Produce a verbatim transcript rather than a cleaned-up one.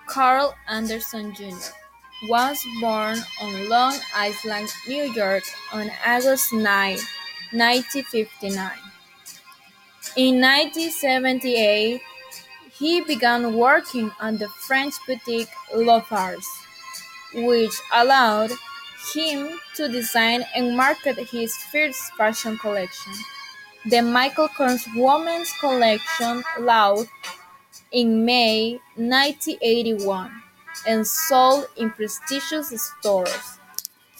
Carl Anderson Junior was born on Long Island, New York on August ninth, nineteen fifty-nine. In nineteen seventy-eight, he began working on the French boutique Loafers, which allowed him to design and market his first fashion collection, the Michael Kors Women's Collection, launched in May nineteen eighty-one and sold in prestigious stores.